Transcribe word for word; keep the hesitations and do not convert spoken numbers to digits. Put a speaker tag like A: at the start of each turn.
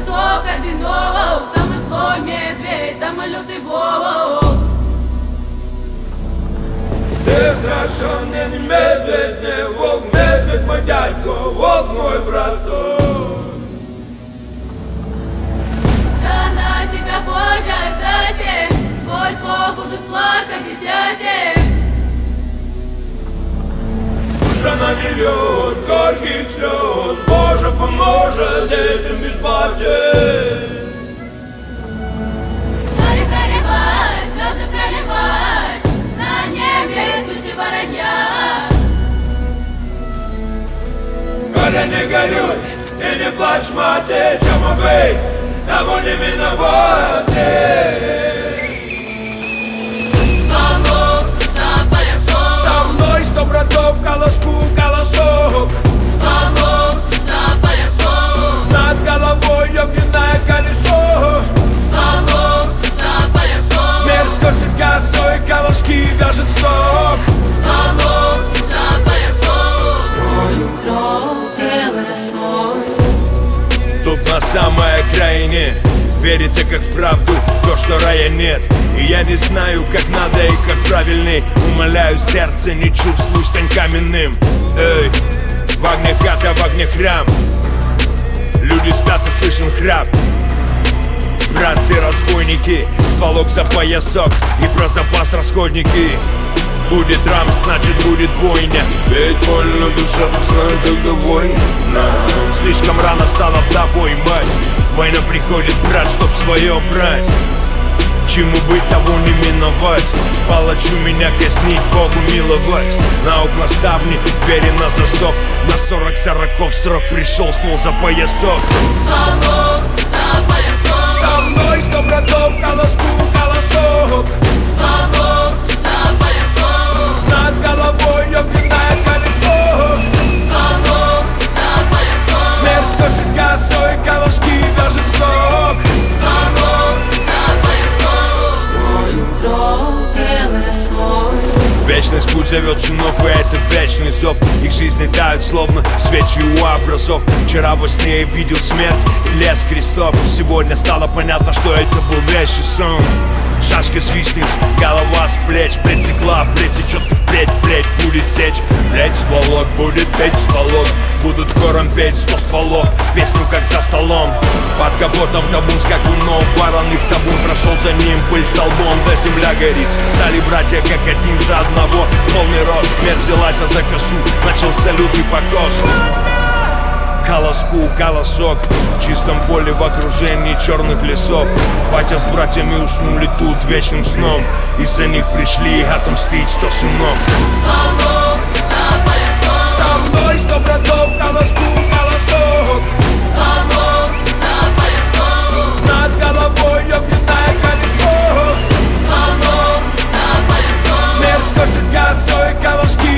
A: поясок одинок. Там и злой медведь, там и лютый волк.
B: Ты страшный не медведь, не волк, медведь мой дядько, волк мой браток.
A: Да на тебя пойдешь, дайте, горько будут плакать и дяди.
B: Уже на миллион горьких слез, Боже поможет детям без потерь.
A: Горе горевать, слезы проливать, на небе тучи воронья.
B: Горе не горюй и не плачь, мать, чему быть, того не миновать.
A: Стволок за поясок,
B: Со мной сто братов, колоску, колосок.
A: стволок за поясок,
B: Над головой огненное колесо.
A: стволок за поясок,
B: Смерть косит косой, колоски вяжет сок.
A: стволок за поясок. Мой укроп белой росой.
B: Тут на самой окраине верится как в правду то, что рая нет. И я не знаю, как надо и как правильней. Умоляю сердце, не чувствуй, стань каменным. Эй, в огне хата, в огне храм. Люди спят и слышен храп. Братцы-разбойники, стволок за поясок и про запас расходники. Будет рам, значит будет бойня. Ведь больно душа знает, когда война. Слишком рано стала тобой, мать. Война приходит, брат, чтоб свое брать. Чему быть, того не миновать. Палачу меня казнить, Богу миловать. На окна ставни, двери на засов. На сорок сороков срок пришел, снул за поясок.
A: Стволок за поясок,
B: Со мной сто братов, колоску, колосок.
A: стволок за поясок,
B: Над головой огненное колесо.
A: стволок за поясок,
B: Смерть косит косой, колоски вяжет сок.
A: стволок за поясок. Мой укроп белой росой.
B: Вечность путь зовет сынов, и это вечный зов. Их жизни тают, словно свечи у образов. Вчера во сне я видел смерть и лес крестов. Сегодня стало понятно, что это был вещий сон. Шашка свистнет, голова с плеч притекла, притечет впредь, плеть будет сечь. Плеть стволок, будет петь стволок. Будут хором петь сто стволов, песню как за столом. Под капотом табун с какуном, вороных табун прошел за ним пыль столбом, да земля горит. Стали братья как один за одного, полный рост. Смерть взялась за косу, начался лютый покос. Колоску, колосок, в чистом поле в окружении черных лесов. Батя с братьями уснули тут вечным сном. Из-за них пришли отомстить сто сынов.
A: Стволок за поясок,
B: Со мной сто братов, колоску, колосок.
A: стволок за поясок,
B: Над головой огненное колесо.
A: стволок за поясок,
B: Смерть косит косой, колоски